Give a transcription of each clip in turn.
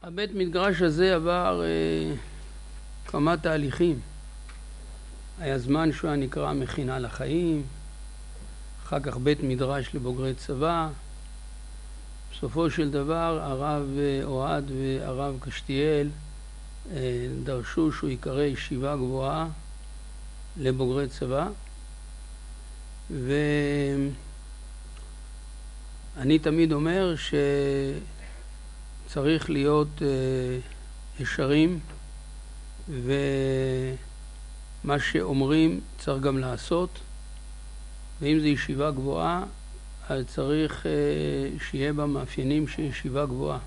הבית מדרש הזה עבר כמה תהליכים. היה זמן שהוא היה נקרא מכינה לחיים, אחר כך בית מדרש לבוגרי צבא. בסופו של דבר הרב אוהד והרב קשתיאל דרשו שהוא יקרא ישיבה גבוהה לבוגרי צבא, ואני תמיד אומר שצריך להיות ישרים, ומה שאומרים צריך גם לעשות, ואם זה ישיבה גבוהה אז צריך שיהיה בה מאפיינים של ישיבה גבוהה.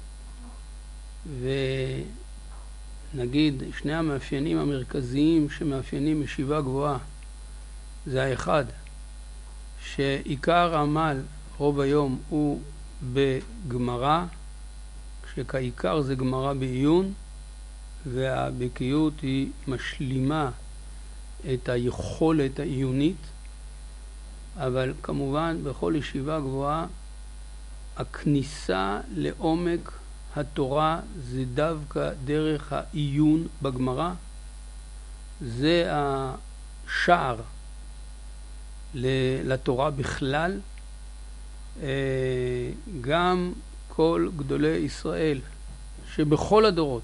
ונגיד שני המאפיינים המרכזיים שמאפיינים ישיבה גבוהה זה האחד, שעיקר העמל רוב היום הוא בגמרא, כשכעיקר זה גמרא בעיון, והבקיאות היא משלימה את היכולת העיונית. אבל כמובן בכל ישיבה גבוהה הכניסה לעומק התורה זה דווקא דרך העיון בגמרא. זה השער לתורה בכלל. גם כל גדולי ישראל שבכל הדורות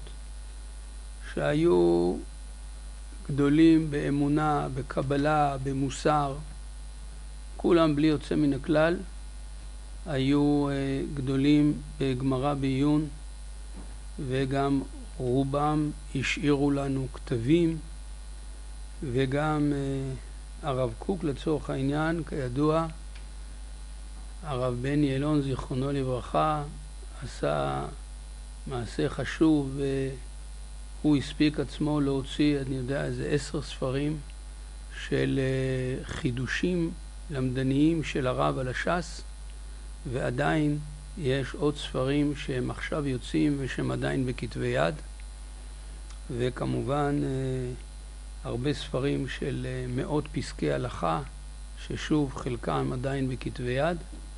שהיו גדולים באמונה, בקבלה, במוסר, כולם בלי יוצא מן הכלל היו גדולים בגמרא בעיון, וגם רובם השאירו לנו כתבים, וגם הרב קוק לצורך העניין, כידוע, הרב בני אלון זיכרונו לברכה עשה מעשה חשוב, והוא הספיק עצמו להוציא, אני יודע, איזה 10 ספרים של חידושים למדניים של הרב על הש"ס, ועדיין יש עוד ספרים שהם עכשיו יוצאים ושהם עדיין בכתבי יד, וכמובן הרבה ספרים של מאות פסקי הלכה ששוב חלקם עדיין בכתבי יד,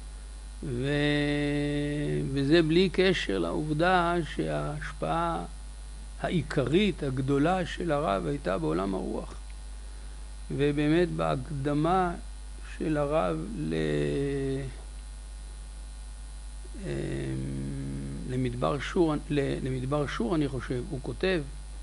וזה בלי קשר לעובדה שההשפעה העיקרית הגדולה של הרב הייתה בעולם הרוח. ובאמת בהקדמה של הרב למדבר שור אני חושב, הוא כותב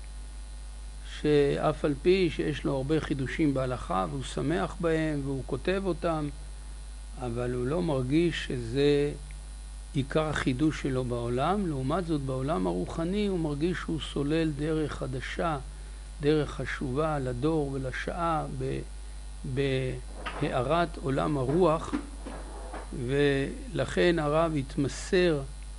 שאף על פי שיש לו הרבה חידושים בהלכה והוא שמח בהם והוא כותב אותם, אבל הוא לא מרגיש שזה עיקר החידוש שלו בעולם. לעומת זאת בעולם הרוחני הוא מרגיש שהוא סולל דרך חדשה, דרך חשובה לדור ולשעה בהארת עולם הרוח, ולכן הרב התמסר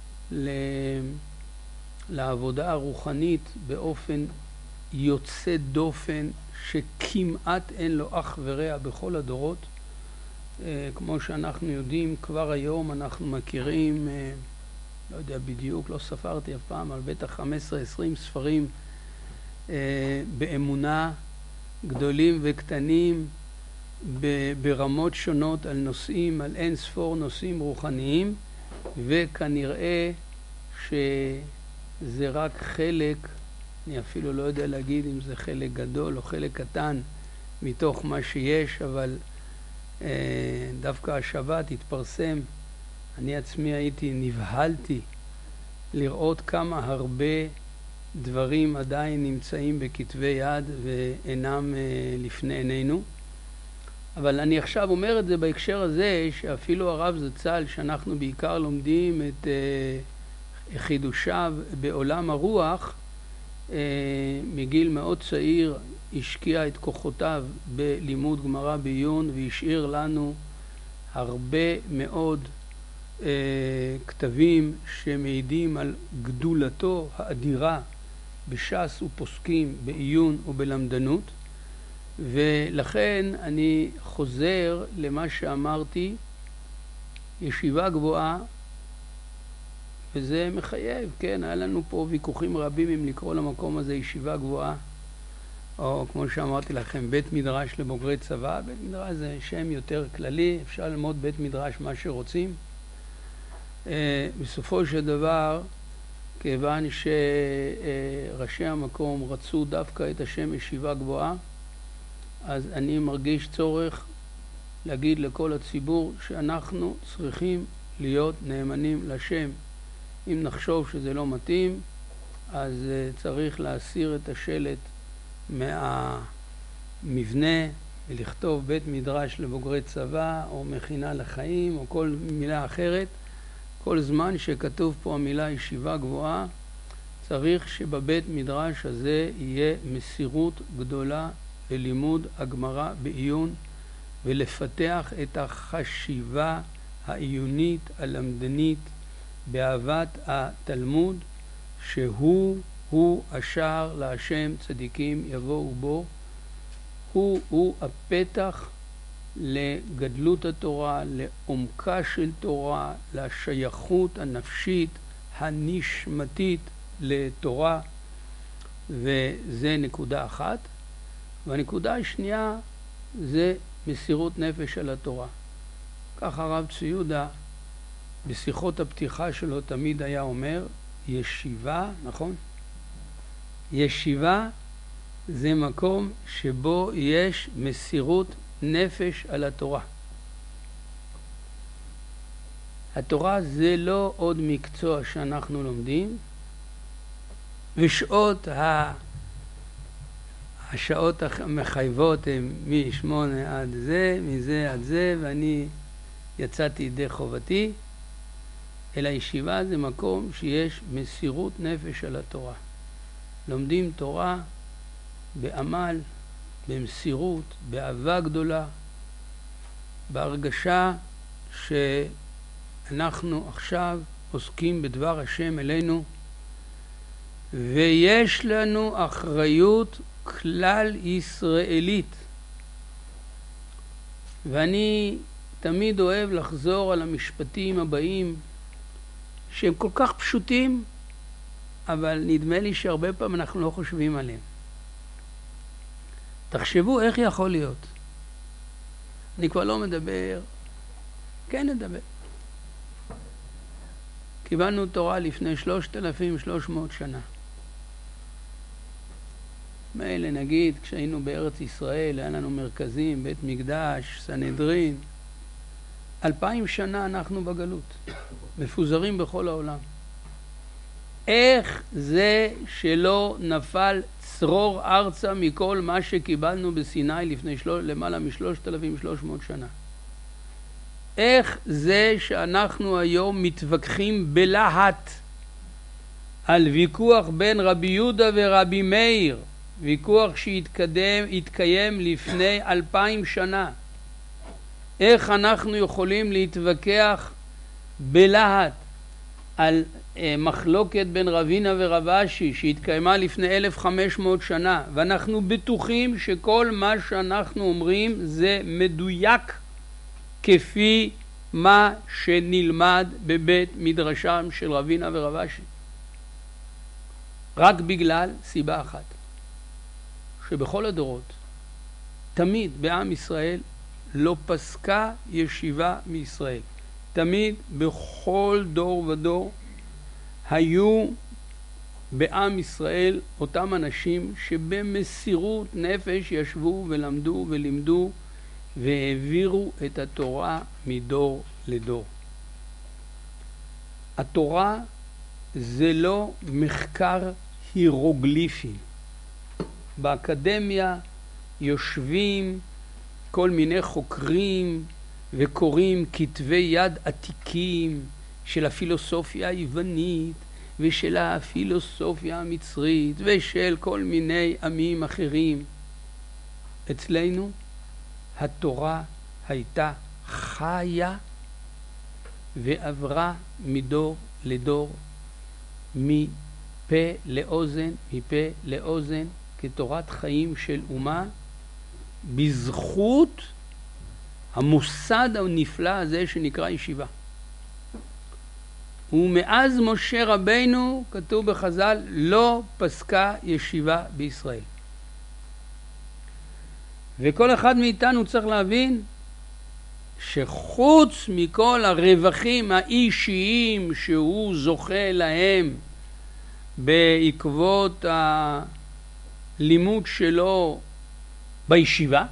לעבודה הרוחנית באופן יוצא דופן שכמעט אין לו אח ורע בכל הדורות. כמו שאנחנו יודעים, כבר היום אנחנו מכירים, לא יודע בדיוק, לא ספרתי אף פעם, אבל בטח 15-20 ספרים באמונה, גדולים וקטנים, ברמות שונות על נושאים, על אין ספור נושאים רוחניים, וכנראה שזה רק חלק, אני אפילו לא יודע להגיד אם זה חלק גדול או חלק קטן מתוך מה שיש, אבל דווקא השבת התפרסם, אני עצמי נבהלתי לראות כמה הרבה דברים עדיין נמצאים בכתבי יד ואינם לפני עינינו. אבל אני עכשיו אומר את זה בהקשר הזה שאפילו הרב זצ"ל, שאנחנו בעיקר לומדים את חידושיו בעולם הרוח, מגיל מאוד צעיר השקיע את כוחותיו בלימוד גמרא בעיון, והשאיר לנו הרבה מאוד כתבים שמעידים על גדולתו האדירה בש"ס ופוסקים, בעיון ובלמדנות. ולכן אני חוזר למה שאמרתי, ישיבה גבוהה, וזה מחייב, כן, היה לנו פה ויכוחים רבים אם לקרוא למקום הזה ישיבה גבוהה, או כמו שאמרתי לכם, בית מדרש לבוגרי צבא. בית מדרש זה שם יותר כללי, אפשר ללמוד בית מדרש מה שרוצים. בסופו של דבר, כיוון שראשי המקום רצו דווקא את השם ישיבה גבוהה, אז אני מרגיש צורך להגיד לכל הציבור שאנחנו צריכים להיות נאמנים לשם. אם נחשוב שזה לא מתאים, אז צריך להסיר את השלט מהמבנה ולכתוב בית מדרש לבוגרי צבא או מכינה לחיים או כל מילה אחרת. כל זמן שכתוב פה המילה ישיבה גבוהה, צריך שבבית מדרש הזה יהיה מסירות גדולה ללימוד הגמרא בעיון, ולפתח את החשיבה העיונית הלמדנית באהבת התלמוד, שהוא השער להשם צדיקים יבואו בו, הוא הפתח לגדלות התורה, לעומקה של תורה, לשייכות הנפשית הנשמתית לתורה, וזה נקודה אחת. והנקודה השנייה זה מסירות נפש על התורה. כך הרב צבי יהודה בשיחות הפתיחה שלו תמיד היה אומר, ישיבה, נכון? ישיבה זה מקום שבו יש מסירות נפש על התורה. התורה זה לא עוד מקצוע שאנחנו לומדים, ושעות השעות המחייבות הן מ8 עד זה, מזה עד זה, ואני יצאתי ידי חובתי, אלא ישיבה זה מקום שיש מסירות נפש על התורה. לומדים תורה בעמל, במסירות, באהבה גדולה, בהרגשה שאנחנו עכשיו עוסקים בדבר השם אלינו, ויש לנו אחריות כלל ישראלית. ואני תמיד אוהב לחזור על המשפטים הבאים שהם כל כך פשוטים, אבל נדמה לי שהרבה פעמים אנחנו לא חושבים עליהם. תחשבו איך יכול להיות. אני כבר לא מדבר, כן נדבר. קיבלנו תורה לפני 3,300 שנה. מילא נגיד, כשהיינו בארץ ישראל, היה לנו מרכזים, בית מקדש, סנהדרין. 2000 שנה אנחנו בגלות, מפוזרים בכל העולם. איך זה שלא נפל צרור ארצה מכל מה שקיבלנו בסיני לפני למעלה מ3,300 שנה? איך זה שאנחנו היום מתווכחים בלהט על ויכוח בין רבי יהודה ורבי מאיר, ויכוח שהתקיים לפני 2000 שנה? איך אנחנו יכולים להתווכח בלהט על מחלוקת בין רבינה ורב אשי שהתקיימה לפני 1500 שנה, ואנחנו בטוחים שכל מה שאנחנו אומרים זה מדויק כפי מה שנלמד בבית מדרשם של רבינה ורב אשי? רק בגלל סיבה אחת, שבכל הדורות תמיד בעם ישראל לא פסקה ישיבה מישראל. תמיד בכל דור ודור היו בעם ישראל אותם אנשים שבמסירות נפש ישבו ולמדו ולימדו והעבירו את התורה מדור לדור. התורה זה לא מחקר הירוגליפי. באקדמיה יושבים כל מיני חוקרים וקוראים כתבי יד עתיקים של הפילוסופיה היוונית ושל הפילוסופיה המצרית ושל כל מיני עמים אחרים. אצלנו התורה הייתה חיה ועברה מדור לדור, מפה לאוזן, כתורת חיים של אומה, בזכות המוסד הנפלא הזה שנקרא ישיבה. ומאז משה רבינו, כתוב בחז"ל, לא פסקה ישיבה בישראל. וכל אחד מאיתנו צריך להבין שחוץ מכל הרווחים האישיים שהוא זוכה להם בעקבות הלימוד שלו בישיבה,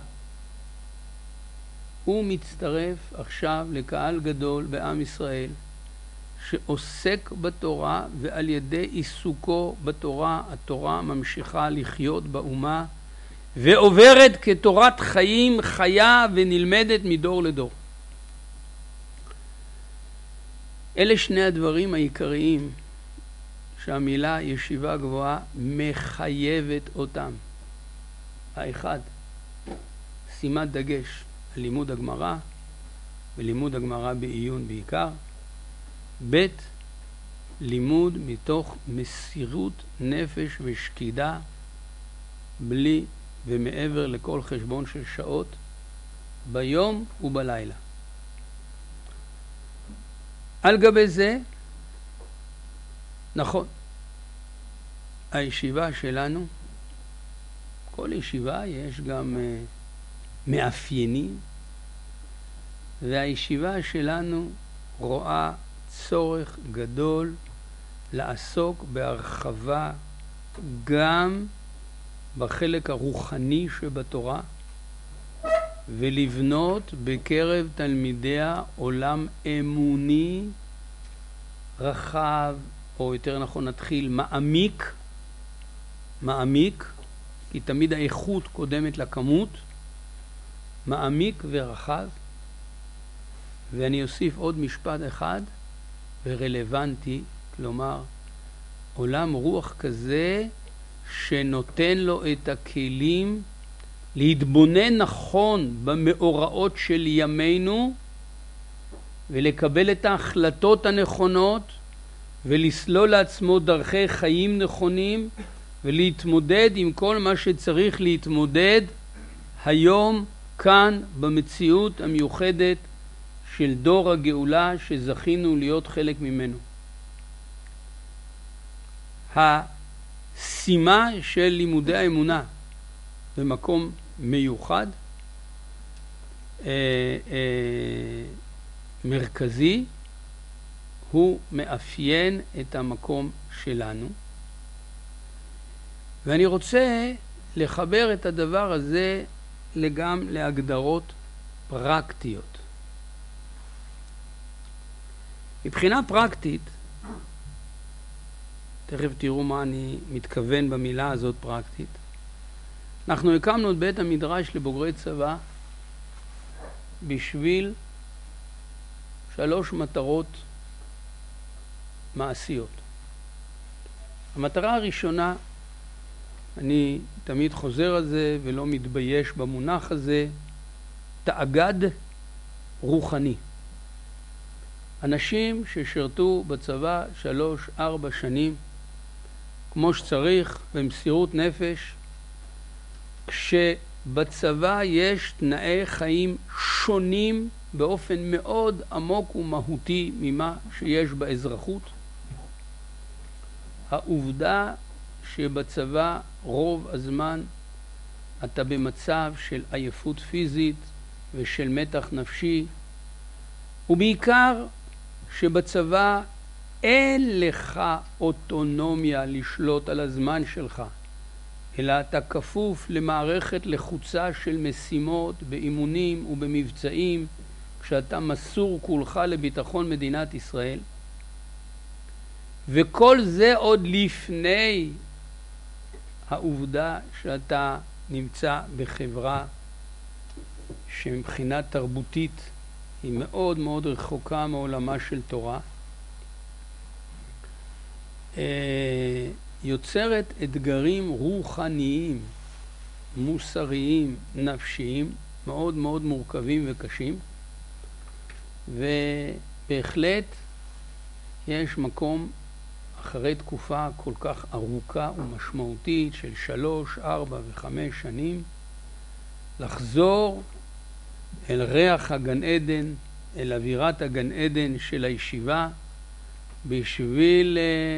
הוא מצטרף עכשיו לקהל גדול בעם ישראל שעוסק בתורה, ועל ידי עיסוקו בתורה התורה ממשיכה לחיות באומה ועוברת כתורת חיים חיה ונלמדת מדור לדור. אלה שני הדברים העיקריים שהמילה ישיבה גבוהה מחייבת אותם. האחד, שימת דגש על לימוד הגמרא, ולימוד הגמרא בעיון בעיקר. ב', לימוד מתוך מסירות נפש ושקידה, בלי ומעבר לכל חשבון של שעות, ביום ובלילה. על גבי זה, נכון, הישיבה שלנו, כל ישיבה יש גם מאפיינים, והישיבה שלנו רואה צורך גדול לעסוק בהרחבה גם בחלק הרוחני שבתורה, ולבנות בקרב תלמידיה עולם אמוני רחב, או יותר נכון נתחיל מעמיק, כי תמיד האיכות קודמת לכמות, מעמיק ורחב. ואני אוסיף עוד משפט אחד ורלוונטי, כלומר עולם רוח כזה שנותן לו את הכלים להתבונן נכון במאורעות של ימינו ולקבל את ההחלטות הנכונות ולסלול לעצמו דרכי חיים נכונים ולהתמודד עם כל מה שצריך להתמודד היום כאן במציאות המיוחדת של דור הגאולה שזכינו להיות חלק ממנו. השימה של לימודי האמונה במקום מיוחד, מרכזי, הוא מאפיין את המקום שלנו. ואני רוצה לחבר את הדבר הזה גם להגדרות פרקטיות. מבחינה פרקטית, תכף תראו מה אני מתכוון במילה הזאת פרקטית, אנחנו הקמנו את בית המדרש לבוגרי צבא בשביל 3 מטרות מעשיות. המטרה הראשונה, אני תמיד חוזר על זה ולא מתבייש במונח הזה, תאגד רוחני. אנשים ששרתו בצבא 3-4 שנים כמו שצריך במסירות נפש, כשבצבא יש תנאי חיים שונים באופן מאוד עמוק ומהותי ממה שיש באזרחות. העובדה שבצבא רוב הזמן אתה במצב של עייפות פיזית ושל מתח נפשי, ובעיקר שבצבא אין לך אוטונומיה לשלוט על הזמן שלך, אלא אתה כפוף למערכת לחוצה של משימות באימונים ובמבצעים, כשאתה מסור כולך לביטחון מדינת ישראל. וכל זה עוד לפני העובדה שאתה נמצא בחברה שמבחינה תרבותית היא מאוד מאוד רחוקה מעולמה של תורה, יוצרת אתגרים רוחניים, מוסריים, נפשיים, מאוד מאוד מורכבים וקשים, ובהחלט יש מקום אחרי תקופה כל כך ארוכה ומשמעותית של 3, 4 ו5 שנים, לחזור אל ריח הגן עדן, אל אווירת הגן עדן של הישיבה, בשביל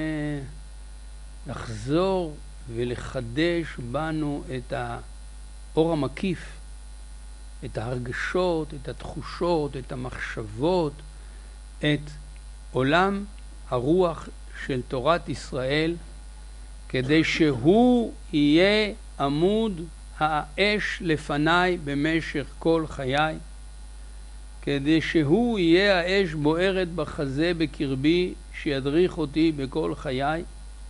לחזור ולחדש בנו את האור המקיף, את ההרגשות, את התחושות, את המחשבות, את עולם הרוח של תורת ישראל כדי שהוא יהיה עמוד האש לפניי במשך כל חיי, כדי שהוא יהיה האש בוערת בחזה בקרבי, שידריך אותי בכל חיי.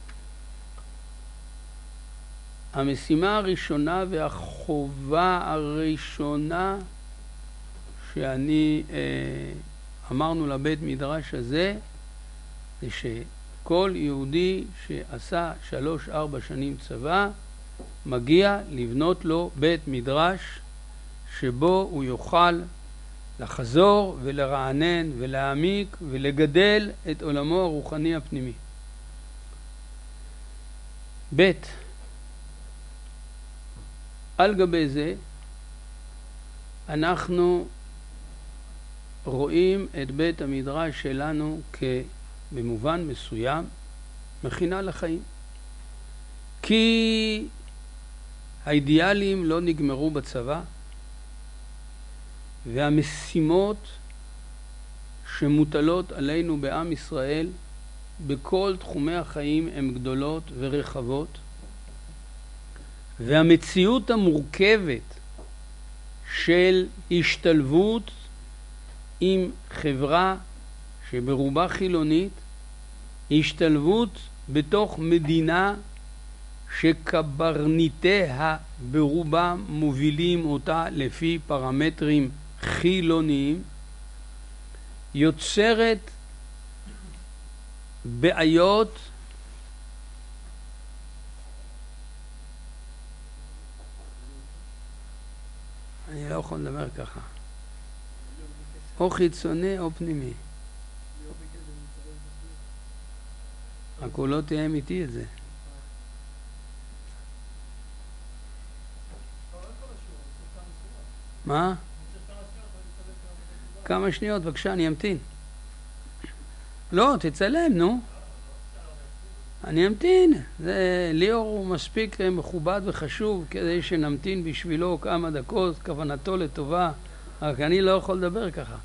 המשימה הראשונה והחובה הראשונה שאני אמרנו לבית מדרש הזה, זה שכל יהודי שעשה 3-4 שנים צבא, מגיע לבנות לו בית מדרש שבו הוא יוכל לחזור ולרענן ולהעמיק ולגדל את עולמו הרוחני הפנימי. ב' על גבי זה אנחנו רואים את בית המדרש שלנו במובן מסוים מכינה לחיים. כי האידיאלים לא נגמרו בצבא, והמשימות שמוטלות עלינו בעם ישראל בכל תחומי החיים הן גדולות ורחבות, והמציאות המורכבת של השתלבות עם חברה שברובה חילונית, השתלבות בתוך מדינה שקברניטיה ברובם מובילים אותה לפי פרמטרים חילוניים, יוצרת בעיות אני לא יכול לדבר ככה, או חיצוני או פנימי. רק הוא לא תאם איתי את זה. מה? כמה שניות, בבקשה, אני אמתין. לא, תצלם, נו. אני אמתין. ליאור הוא מספיק מכובד וחשוב כדי שנמתין בשבילו כמה דקות, כוונתו לטובה, רק אני לא יכול לדבר ככה.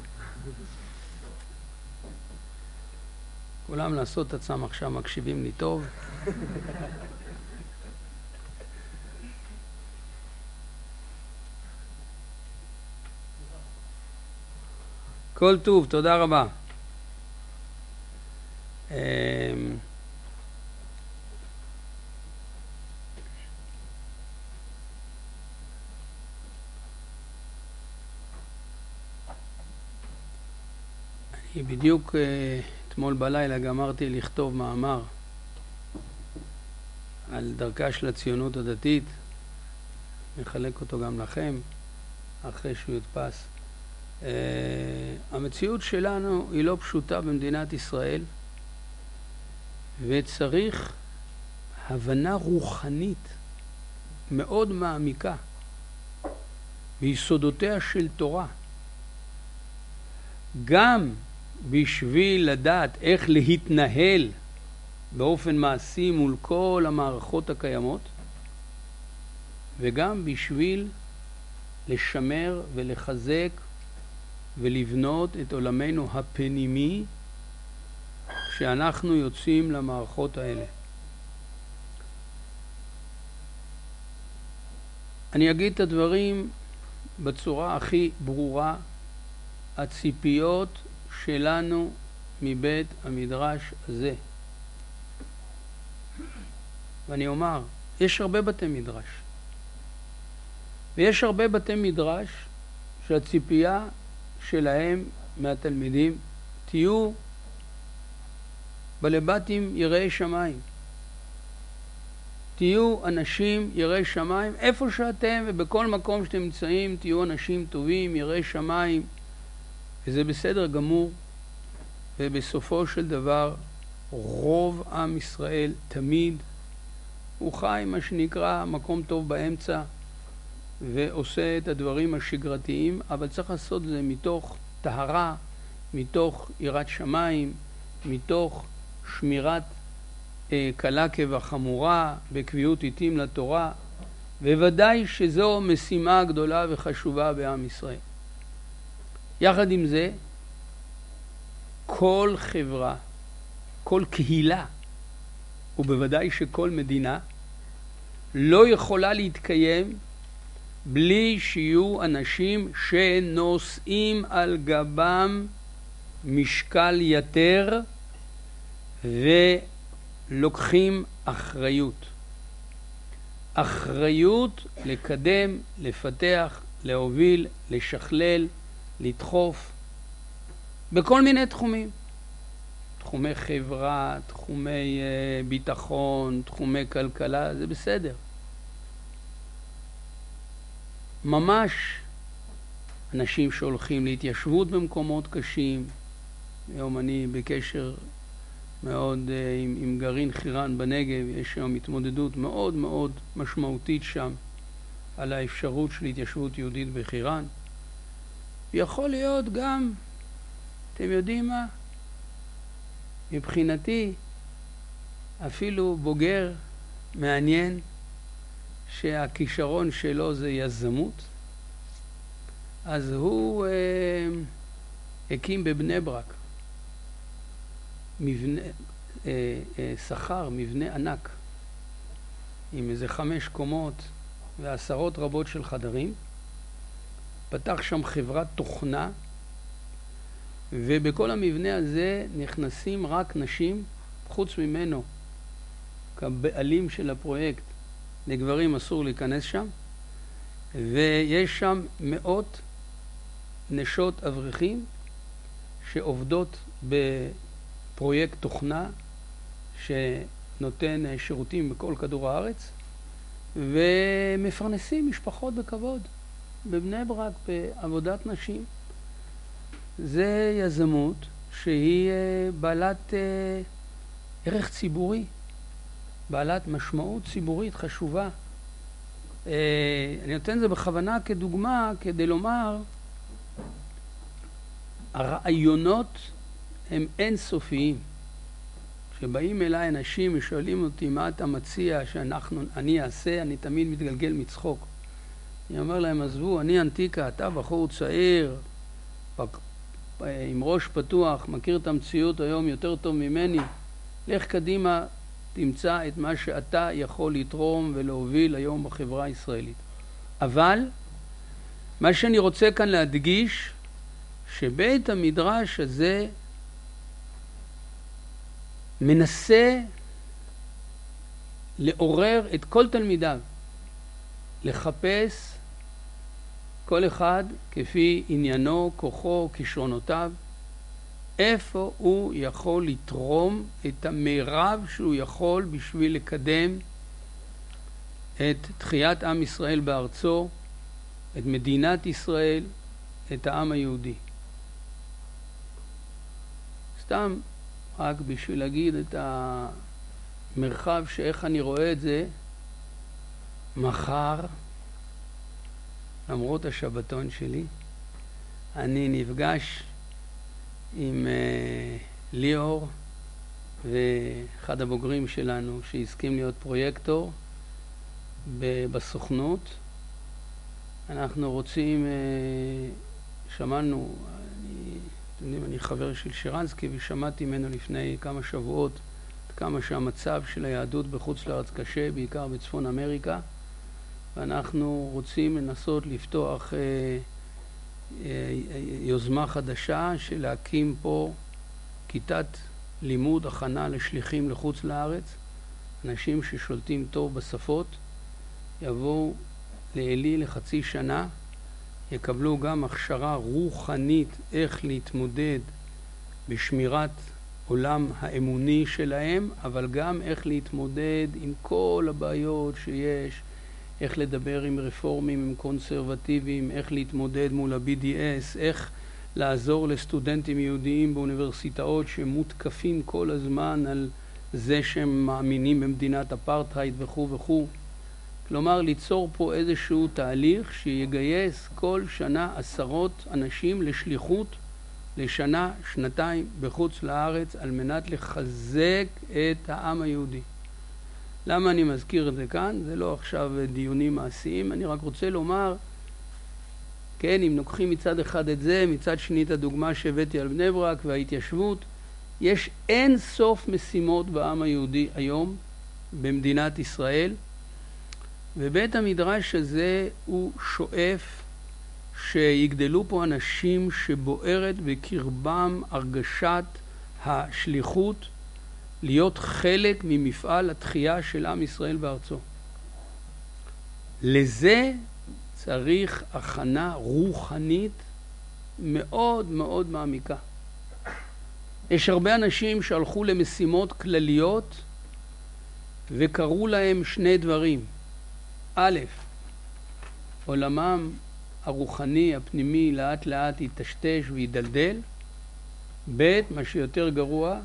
כולם לעשות את עצמם עכשיו מקשיבים לי טוב. כל טוב, תודה רבה. אני בדיוק אתמול בלילה גמרתי לכתוב מאמר על דרכה של הציונות הדתית, מחלק אותו גם לכם אחרי שהוא יודפס. המציאות שלנו היא לא פשוטה במדינת ישראל, וצריך הבנה רוחנית מאוד מעמיקה ביסודותיה של תורה, גם בשביל לדעת איך להתנהל באופן מעשי מול כל המערכות הקיימות, וגם בשביל לשמר ולחזק ולבנות את עולמנו הפנימי כשאנחנו יוצאים למערכות האלה. אני אגיד את הדברים בצורה הכי ברורה. הציפיות שלנו מבית המדרש הזה, ואני אומר, יש הרבה בתי מדרש, ויש הרבה בתי מדרש שהציפייה שלהם מהתלמידים, תהיו בלבטים יראי שמיים, תהיו אנשים יראי שמיים איפה שאתם, ובכל מקום שאתם נמצאים תהיו אנשים טובים יראי שמיים, וזה בסדר גמור. ובסופו של דבר רוב עם ישראל תמיד הוא חי מה שנקרא מקום טוב באמצע, ועושה את הדברים השגרתיים, אבל צריך לעשות זה מתוך טהרה, מתוך יראת שמיים, מתוך שמירת קלה כבחמורה, בקביעות עיתים לתורה, וודאי שזו משימה גדולה וחשובה בעם ישראל. יחד עם זה, כל חברה, כל קהילה ובוודאי שכל מדינה, לא יכולה להתקיים בלי שיהיו אנשים שנושאים על גבם משקל יתר ולוקחים אחריות. אחריות לקדם, לפתח, להוביל, לשכלל, לדחוף, בכל מיני תחומים. תחומי חברה, תחומי ביטחון, תחומי כלכלה, זה בסדר. ממש אנשים שהולכים להתיישבות במקומות קשים. היום אני בקשר מאוד עם גרעין חירן בנגב, יש היום התמודדות מאוד מאוד משמעותית שם על האפשרות של התיישבות יהודית בחירן. יכול להיות גם, אתם יודעים מה? מבחינתי אפילו בוגר מעניין שהכישרון שלו זה יזמות, אז הוא הקים בבני ברק מבנה, שכר מבנה ענק עם איזה 5 קומות ועשרות רבות של חדרים, פתח שם חברת תוכנה, ובכל המבנה הזה נכנסים רק נשים, חוץ ממנו כבעלים של הפרויקט, לגברים אסור להיכנס שם, ויש שם מאות נשות אברכים שעובדות בפרויקט תוכנה שנותן שירותים בכל כדור הארץ, ומפרנסים משפחות בכבוד בבני ברק בעבודת נשים. זה יזמות שהיא בעלת ערך ציבורי, בעלת משמעות ציבורית חשובה. אני נותן זה בכוונה כדוגמה כדי לומר, הרעיונות הם אינסופיים. כשבאים אליי אנשים ושואלים אותי מה אתה מציע שאני אעשה, אני תמיד מתגלגל מצחוק. אני אומר להם, עזבו, אני אנטיקה, אתה בחור צעיר, עם ראש פתוח, מכיר את המציאות היום יותר טוב ממני, לך קדימה, תמצא את מה שאתה יכול לתרום ולהוביל היום בחברה הישראלית. אבל מה שאני רוצה כאן להדגיש, שבית המדרש הזה מנסה לעורר את כל תלמידיו, לחפש כל אחד כפי עניינו, כוחו, כישרונותיו, איפה הוא יכול לתרום את המרב שהוא יכול בשביל לקדם את תחיית עם ישראל בארצו, את מדינת ישראל, את העם היהודי. סתם רק בשביל להגיד את המרחב שאיך אני רואה את זה, מחר, למרות השבתון שלי, אני נפגש עם ליאור ואחד הבוגרים שלנו שהסכים להיות פרויקטור בסוכנות. אנחנו רוצים, שמענו, אני חבר של שרנסקי ושמעתי ממנו לפני כמה שבועות כמה שהמצב של היהדות בחוץ לארץ קשה, בעיקר בצפון אמריקה, ואנחנו רוצים לנסות לפתוח יוזמה חדשה של להקים פה כיתת לימוד הכנה לשליחים לחוץ לארץ. אנשים ששולטים טוב בשפות יבואו לאלי לחצי שנה, יקבלו גם הכשרה רוחנית איך להתמודד בשמירת עולם האמוני שלהם, אבל גם איך להתמודד עם כל הבעיות שיש, איך לדבר עם רפורמים, עם קונסרבטיביים, איך להתמודד מול ה-BDS, איך לעזור לסטודנטים יהודיים באוניברסיטאות שמותקפים כל הזמן על זה שהם מאמינים במדינת אפרטהייד וכו' וכו'. כלומר, ליצור פה איזשהו תהליך שיגייס כל שנה 10 אנשים לשליחות לשנה, שנתיים בחוץ לארץ על מנת לחזק את העם היהודי. למה אני מזכיר את זה כאן? זה לא עכשיו דיונים מעשיים, אני רק רוצה לומר, כן, אם לוקחים מצד אחד את זה, מצד שני את הדוגמה שהבאתי על בני ברק וההתיישבות, יש אין סוף משימות בעם היהודי היום במדינת ישראל, ובית המדרש הזה הוא שואף שיגדלו פה אנשים שבוערת בקרבם הרגשת השליחות להיות חלק ממפעל התחייה של עם ישראל בארצו. לזה צריך הכנה רוחנית מאוד מאוד מעמיקה. יש הרבה אנשים שהלכו למשימות כלליות וקראו להם שני דברים. א', עולמם הרוחני הפנימי לאט לאט יטשטש וידלדל. ב', מה שיותר גרוע,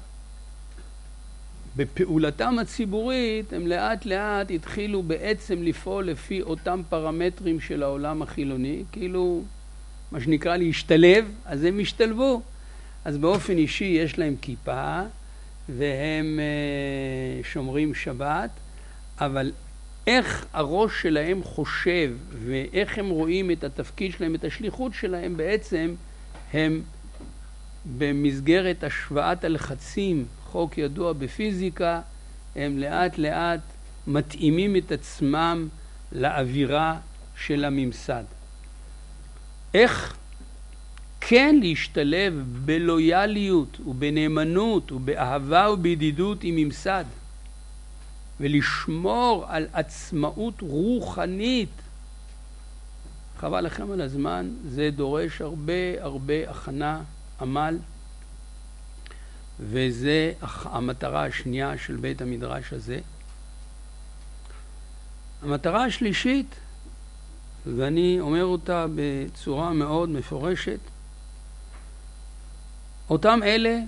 בפעולתם הציבורית הם לאט לאט התחילו בעצם לפעול לפי אותם פרמטרים של העולם החילוני, כאילו מה שנקרא להשתלב, אז הם השתלבו. אז באופן אישי יש להם כיפה והם שומרים שבת, אבל איך הראש שלהם חושב ואיך הם רואים את התפקיד שלהם, את השליחות שלהם, בעצם הם במסגרת השוואת הלחצים, חוק ידוע בפיזיקה, הם לאט לאט מתאימים את עצמם לאווירה של הממסד. איך כן להשתלב בלויאליות ובנאמנות ובאהבה ובידידות עם ממסד ולשמור על עצמאות רוחנית. חבל לכם על הזמן, זה דורש הרבה הכנה, עמל, וזה המטרה השנייה של בית המדרש הזה. המטרה השלישית, ואני אומר אותה בצורה מאוד מפורשת, אותם אלה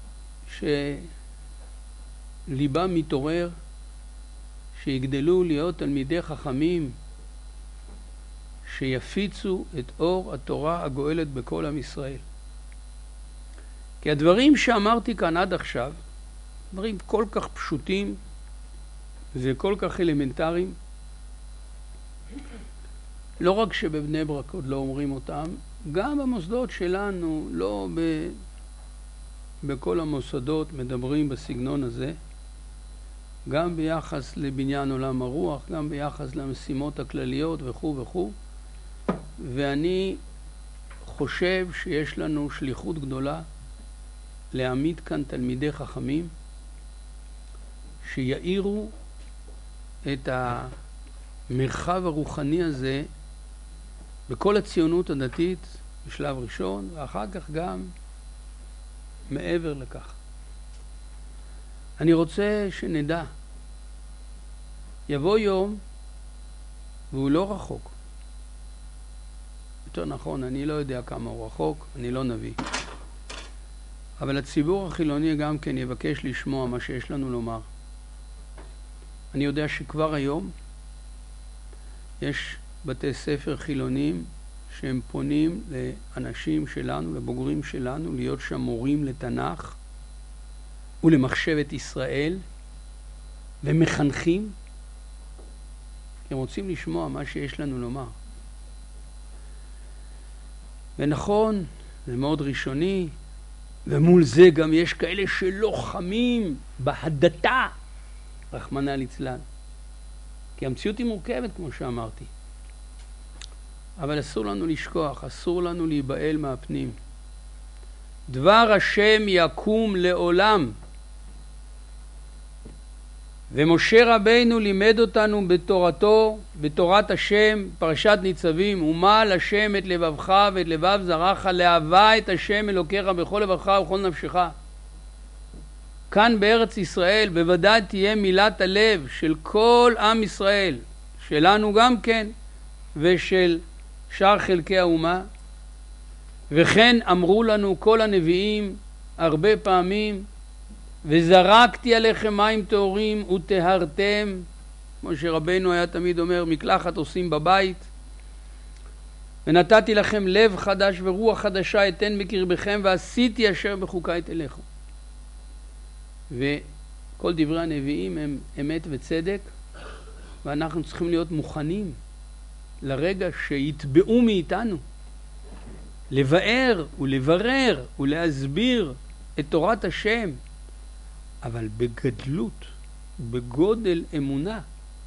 שליבם מתעורר, שיגדלו להיות תלמידי חכמים, שיפיצו את אור התורה הגואלת בכל עם ישראל. כי הדברים שאמרתי כאן עד עכשיו, דברים כל כך פשוטים וכל כך אלמנטריים, לא רק שבבני ברק עוד לא אומרים אותם, גם במוסדות שלנו, לא בכל המוסדות מדברים בסגנון הזה, גם ביחס לבניין עולם הרוח, גם ביחס למשימות הכלליות וכו' וכו'. ואני חושב שיש לנו שליחות גדולה להעמיד כאן תלמידי חכמים שיאירו את המרחב הרוחני הזה בכל הציונות הדתית בשלב ראשון, ואחר כך גם מעבר לכך. אני רוצה שנדע, יבוא יום, והוא לא רחוק. יותר נכון, אני לא יודע כמה הוא רחוק, אני לא נביא. אבל הציבור החילוני גם כן יבקש לשמוע מה שיש לנו לומר. אני יודע שכבר היום יש בתי ספר חילוניים שהם פונים לאנשים שלנו, לבוגרים שלנו, להיות שם מורים לתנ"ך ולמחשבת ישראל, ומחנכים, כי הם רוצים לשמוע מה שיש לנו לומר. ונכון, זה מאוד ראשוני, ומול זה גם יש כאלה שלוחמים בהדתה, רחמנא ליצלן. כי המציאות היא מורכבת, כמו שאמרתי. אבל אסור לנו לשכוח, אסור לנו להיבעל מהפנים. דבר השם יקום לעולם. ומשה רבינו לימד אותנו בתורתו, בתורת השם, פרשת ניצבים, ומל השם את לבבך ואת לבב זרעך, לאהבה את השם אלוקיך בכל לבבך ובכל נפשך. כאן בארץ ישראל בוודאי תהיה מילת הלב של כל עם ישראל, שלנו גם כן, ושל שאר חלקי האומה. וכן אמרו לנו כל הנביאים הרבה פעמים, וזרקתי עליכם מים טהורים וטהרתם, כמו שרבנו היה תמיד אומר, מקלחת עושים בבית. ונתתי לכם לב חדש ורוח חדשה אתן בקרבכם, ועשיתי אשר בחוקי תלכו. וכל דברי הנביאים הם אמת וצדק, ואנחנו צריכים להיות מוכנים לרגע שיתבעו מאיתנו לבאר ולברר ולהסביר את תורת השם, אבל בגדלות, בגודל אמונה.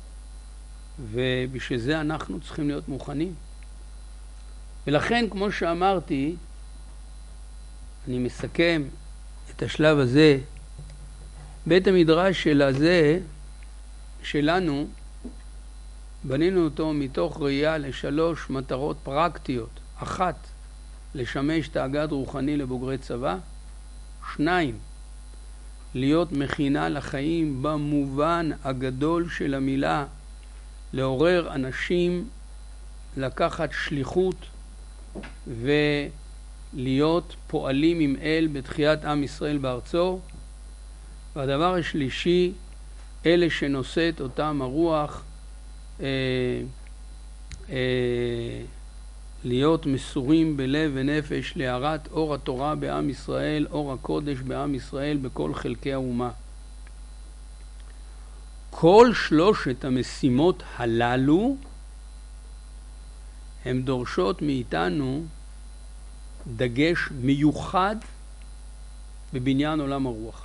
ובשביל זה אנחנו צריכים להיות מוכנים. ולכן, כמו שאמרתי, אני מסכם את השלב הזה. בית המדרש שלנו, בנינו אותו מתוך ראייה לשלוש מטרות פרקטיות. 1, לשמש תאגד רוחני לבוגרי צבא. 2, להיות מכינה לחיים במובן הגדול של המילה, לעורר אנשים לקחת שליחות ולהיות פועלים עם אל בתחיית עם ישראל בארצו. והדבר השלישי, אלה שנושאת אותם הרוח, להיות מסורים בלב ונפש להארת אור התורה בעם ישראל, אור הקודש בעם ישראל בכל חלקי האומה. כל שלושת המשימות הללו הן דורשות מאיתנו דגש מיוחד בבניין עולם הרוח.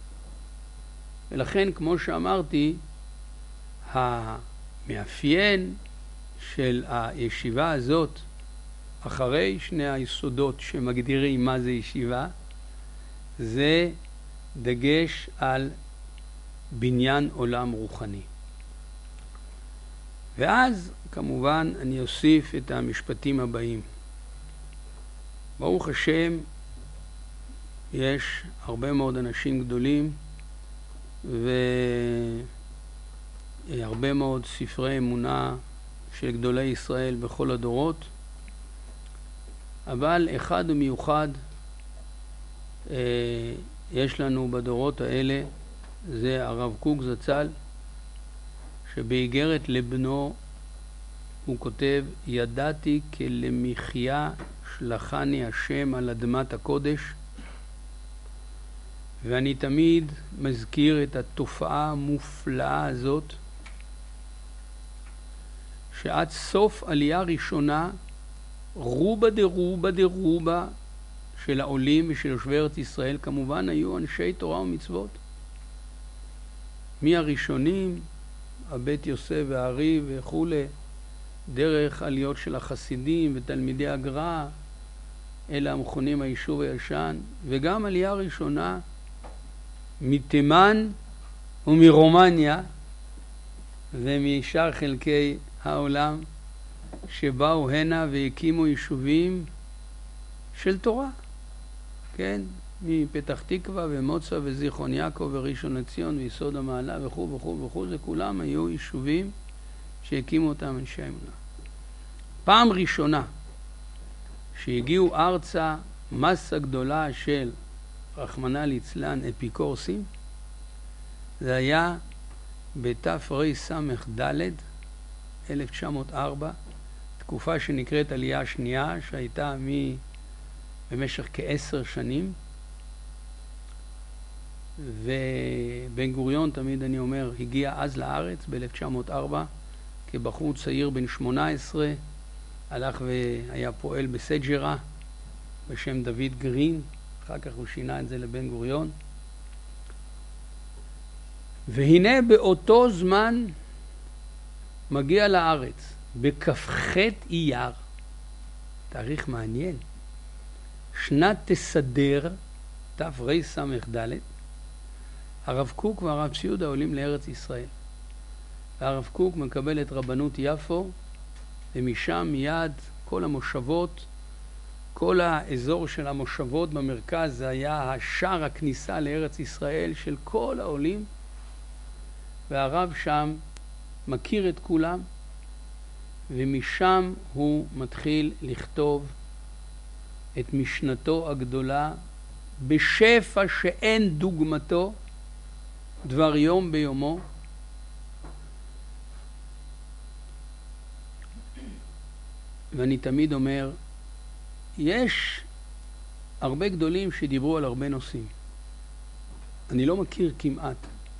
ולכן, כמו שאמרתי, המאפיין של הישיבה הזאת, אחרי שני היסודות שמגדירים מה זה ישיבה, זה דגש על בניין עולם רוחני. ואז כמובן אני אוסיף את המשפטים הבאים. ברוך השם, יש הרבה מאוד אנשים גדולים והרבה מאוד ספרי אמונה של גדולי ישראל בכל הדורות, אבל אחד ומיוחד יש לנו בדורות האלה, זה הרב קוק זצ"ל, שבאיגרת לבנו הוא כותב, ידעתי כלמחיה שלחני השם על אדמת הקודש. ואני תמיד מזכיר את התופעה המופלאה הזאת, שעד סוף עלייה ראשונה, רובה דרובה של העולים ושל יושבי ארץ ישראל, כמובן היו אנשי תורה ומצוות. מהראשונים, הבית יוסף והארי וכו', דרך עליות של החסידים ותלמידי הגר"א, אלה המכונים היישוב הישן, וגם עלייה ראשונה מתימן ומרומניה ומשאר חלקי העולם, שבאו הנה והקימו יישובים של תורה, כן? מפתח תקווה ומוצא וזיכרון יעקב וראשון לציון ויסוד המעלה וכו' וכו' וכו', זה כולם היו יישובים שהקימו אותם אנשי אמונה. פעם ראשונה שהגיעו ארצה מסה גדולה של רחמנא ליצלן אפיקורסים, זה היה בתרס"ד 1904, תקופה שנקראת עלייה השנייה, שהייתה במשך כ10 שנים. ובן גוריון, תמיד אני אומר, הגיע אז לארץ ב-1904 כבחור צעיר בן 18, הלך והיה פועל בסג'רה בשם דוד גרין, אחר כך הוא שינה את זה לבן גוריון. והנה באותו זמן מגיע לארץ, בכ"ח אייר, תאריך מעניין, שנת תסדר, תרס"ד, הרב קוק והרב ציודה עולים לארץ ישראל. והרב קוק מקבל את רבנות יפו, ומשם מיד כל המושבות, כל האזור של המושבות במרכז, זה היה שער הכניסה לארץ ישראל של כל העולים, והרב שם מכיר את כולם, ומשם הוא מתחיל לכתוב את משנתו הגדולה, בשפע שאין דוגמתו, דבר יום ביומו. ואני תמיד אומר, יש הרבה גדולים שדיברו על הרבה נושאים. אני לא מכיר כמעט.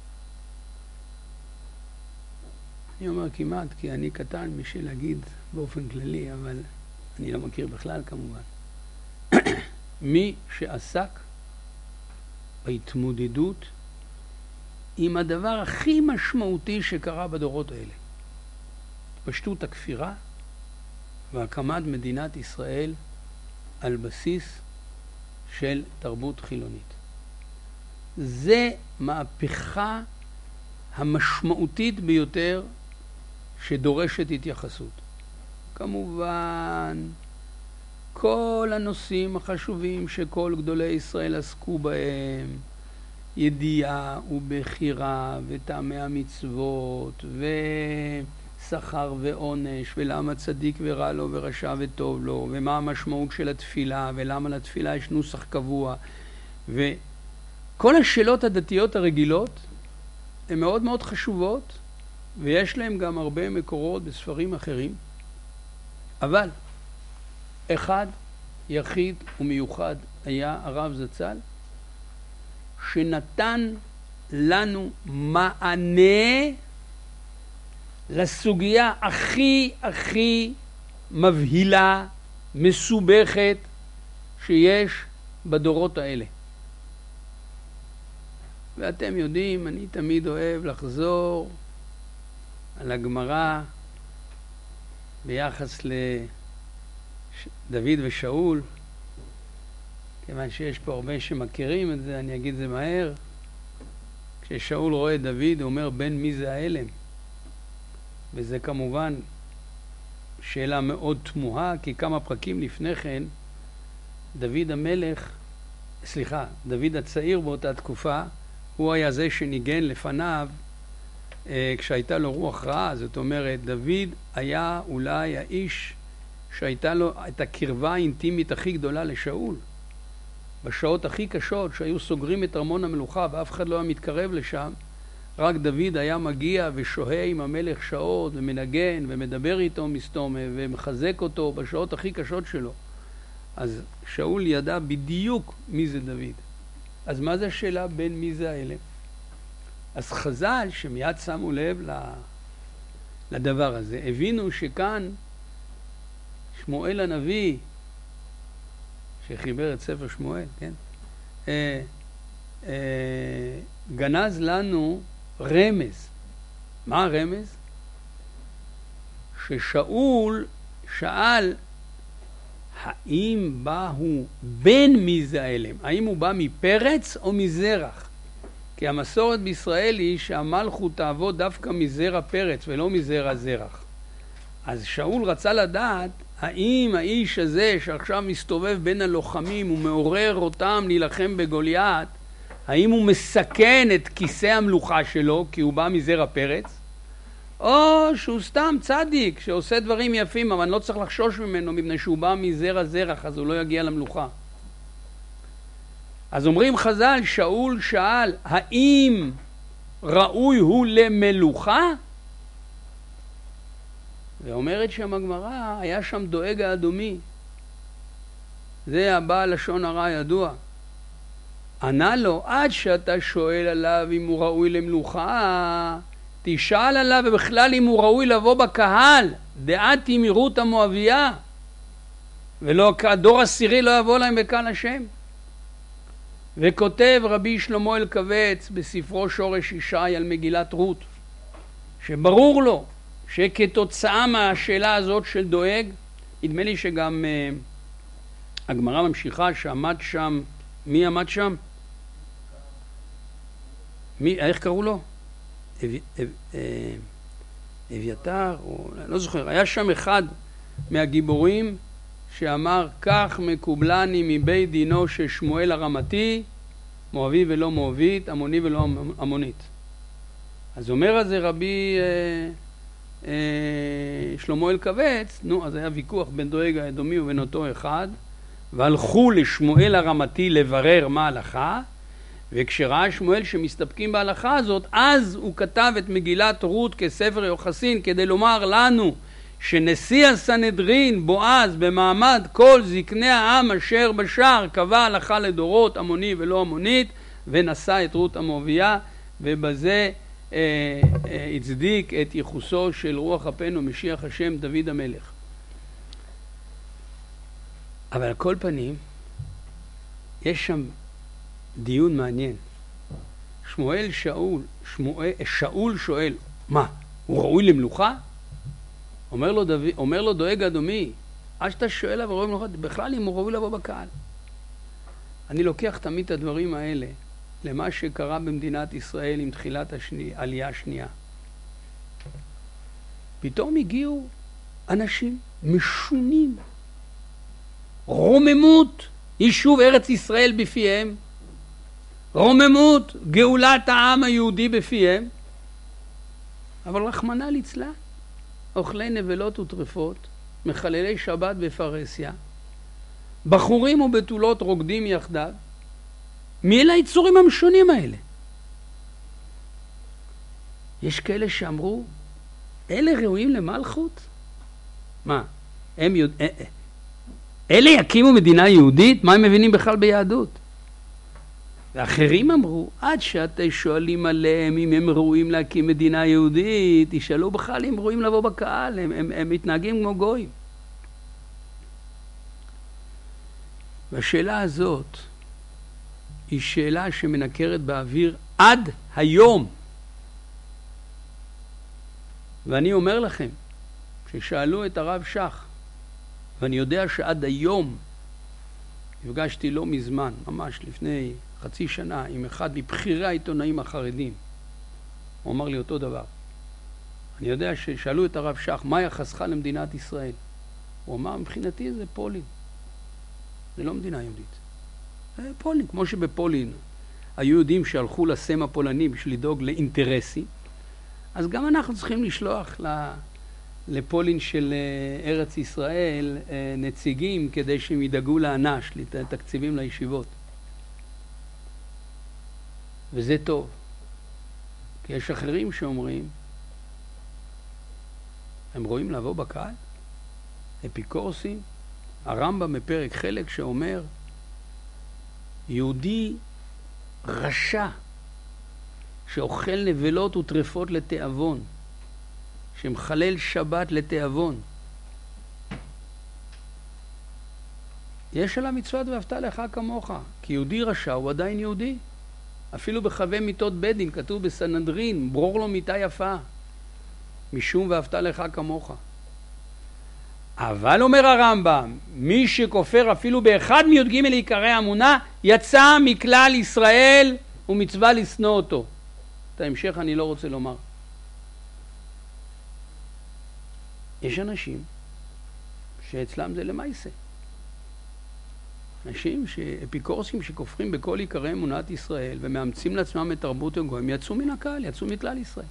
אני אומר כמעט כי אני קטן בשביל להגיד באופן כללי, אבל אני לא מכיר בכלל כמובן. מי שעסק בהתמודדות עם הדבר הכי משמעותי שקרה בדורות האלה. התפשטות הכפירה והקמת מדינת ישראל על בסיס של תרבות חילונית. זה מהפכה המשמעותית ביותר שדורשת התייחסות. כמובן, כל הנושאים החשובים שכל גדולי ישראל עסקו בהם, ידיעה ובחירה וטעמי המצוות ושכר ועונש ולמה צדיק ורע לו ורשע וטוב לו ומה המשמעות של התפילה ולמה לתפילה יש נוסח קבוע וכל השאלות הדתיות הרגילות הן מאוד מאוד חשובות ויש להם גם הרבה מקורות בספרים אחרים, אבל אחד יחיד ומיוחד היה הרב זצ"ל, שנתן לנו מענה לסוגיה הכי מבהילה, מסובכת שיש בדורות האלה. ואתם יודעים, אני תמיד אוהב לחזור על הגמרא ביחס לדוד ושאול, כיוון שיש פה הרבה שמכירים את זה, אני אגיד זה מהר. כששאול רואה את דוד, הוא אומר, בן מי זה האלם? וזה כמובן שאלה מאוד תמוהה, כי כמה פרקים לפני כן, דוד הצעיר באותה תקופה, הוא היה זה שניגן לפניו, כשהייתה לו רוח רעה. זאת אומרת, דוד היה אולי האיש שהייתה לו את הקרבה האינטימית הכי גדולה לשאול. בשעות הכי קשות שהיו סוגרים את ארמון המלוכה ואף אחד לא היה מתקרב לשם, רק דוד היה מגיע ושוהה עם המלך שעות ומנגן ומדבר איתו מסתומה ומחזק אותו בשעות הכי קשות שלו. אז שאול ידע בדיוק מי זה דוד. אז מה זה השאלה בין מי זה האלה? אז חז"ל שמיד שמו לב לדבר הזה, הבינו שכאן שמואל הנביא שחיבר את ספר שמואל, כן? גנז לנו רמז. מה הרמז? ששאול שאל האם בא הוא בן מי זה האלם? האם הוא בא מפרץ או מזרח? כי המסורת בישראל היא שהמלכות תעבוד דווקא מזרע פרץ ולא מזרע זרח. אז שאול רצה לדעת האם האיש הזה שעכשיו מסתובב בין הלוחמים ומעורר אותם להילחם בגוליית, האם הוא מסכן את כיסא המלוכה שלו כי הוא בא מזרע פרץ, או שהוא סתם צדיק שעושה דברים יפים אבל אני לא צריך לחשוש ממנו מפני שהוא בא מזרע זרח אז הוא לא יגיע למלוכה. אז אומרים חז"ל, שאול שאל האם ראוי הוא למלוכה? ואומרת שם הגמרא, היה שם דואג האדומי. זה הבעל לשון הרע ידוע. ענה לו, עד שאתה שואל עליו אם הוא ראוי למלוכה, תשאל עליו ובכלל אם הוא ראוי לבוא בקהל, דעתי מרות המואביה, ולא דור עשירי לא יבוא להם בקהל השם. וכותב רבי שלמה אלקבץ בספרו שורש ישי על מגילת רות, שברור לו שכתוצאה מהשאלה הזאת של דואג, נדמה לי שגם הגמרא ממשיכה שעמד שם, מי עמד שם? איך קראו לו? אביתר, או לא זוכר, היה שם אחד מהגיבורים שאמר, כך מקובלני מבית דינו של שמואל הרמתי, מואבי ולא מואבית, עמוני ולא עמונית. אז אומר על זה רבי שלמה אלקבץ, אז היה ויכוח בין דואג האדומי ובין אותו אחד, והלכו לשמואל הרמתי לברר מה ההלכה, וכשראה שמואל שמסתפקים בהלכה הזאת, אז הוא כתב את מגילת רות כספר יוחסין, כדי לומר לנו שנשיא הסנהדרין בועז במעמד כל זקני העם אשר בשער קבע הלכה לדורות, עמוני ולא עמונית, ונשא את רות המואביה, ובזה הצדיק את ייחוסו של רוח אפינו משיח השם דוד המלך. אבל על כל פנים יש שם דיון מעניין. שאול שואל, מה, הוא ראוי למלוכה? אומר לו דואג אדומי, עד שאתה שואל עליו ראוי למלוכה, בכלל אם הוא ראוי לבוא בקהל. אני לוקח תמיד את הדברים האלה למה שקרה במדינת ישראל עם תחילת העלייה השנייה. פתאום הגיעו אנשים משונים, רוממות יישוב ארץ ישראל בפיהם, רוממות גאולת העם היהודי בפיהם, אבל רחמנא ליצלן, אוכלי נבלות וטרפות, מחללי שבת בפרהסיה, בחורים ובתולות רוקדים יחדיו. מי אלה היצורים המשונים האלה? יש כאלה שאמרו, אלה ראויים למלכות? מה? אלה יקימו מדינה יהודית? מה הם מבינים בכלל ביהדות? ואחרים אמרו, עד שאתם שואלים עליהם אם הם ראויים להקים מדינה יהודית, תשאלו בכלל אם ראויים לבוא בקהל, הם מתנהגים כמו גויים. והשאלה הזאת היא שאלה שמנקרת באוויר עד היום. ואני אומר לכם, ששאלו את הרב שך, ואני יודע שעד היום, נפגשתי לא מזמן, ממש לפני חצי שנה, עם אחד מבחירי העיתונאים החרדים. הוא אמר לי אותו דבר. אני יודע ששאלו את הרב שך, מה יחסך למדינת ישראל? הוא אמר, מבחינתי זה פולין. זה לא מדינה יהודית. זה פולין. כמו שבפולין היו יהודים שהלכו לסם הפולני בשביל לדאוג לאינטרסים, אז גם אנחנו צריכים לשלוח לפולין של ארץ ישראל נציגים כדי שהם ידאגו לאנש, לתקציבים לישיבות. וזה טוב. כי יש אחרים שאומרים, הם רואים לבוא בקהל, אפיקורסים, הרמב"ם בפרק חלק שאומר, יהודי רשע, שאוכל נבלות וטרפות לתיאבון, שמחלל שבת לתיאבון. יש עליו מצוות ואהבת לך כמוך, כי יהודי רשע הוא עדיין יהודי. אפילו בחווה מיתות בית דין, כתוב בסנהדרין, ברור לו מיתה יפה, משום ואהבת לך כמוך. אבל אומר הרמב"ם, מי שכופר אפילו באחד מי"ג עיקרי האמונה, יצא מכלל ישראל ומצווה לשנוא אותו. את ההמשך אני לא רוצה לומר. יש אנשים שאצלם זה למעשה. אנשים אפיקורסים שכופרים בכל עיקרי אמונת ישראל ומאמצים לעצמם את תרבות הגויים, יצאו מן הקהל, יצאו מכלל ישראל.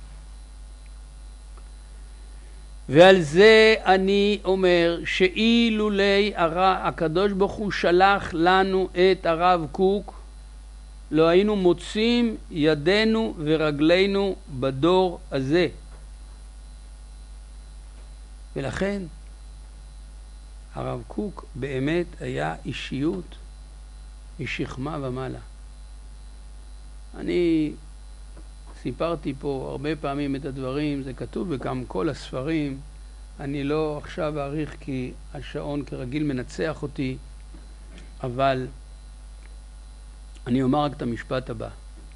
ועל זה אני אומר שאילולי הקדוש ברוך הוא שלח לנו את הרב קוק, לא היינו מוצאים ידינו ורגלינו בדור הזה. ולכן הרב קוק באמת היה אישיות משכמה ומעלה. אני סיפרתי פה הרבה פעמים את הדברים, זה כתוב וגם כל הספרים. אני לא עכשיו אעריך כי השעון כרגיל מנצח אותי, אבל אני אומר רק את המשפט הבא.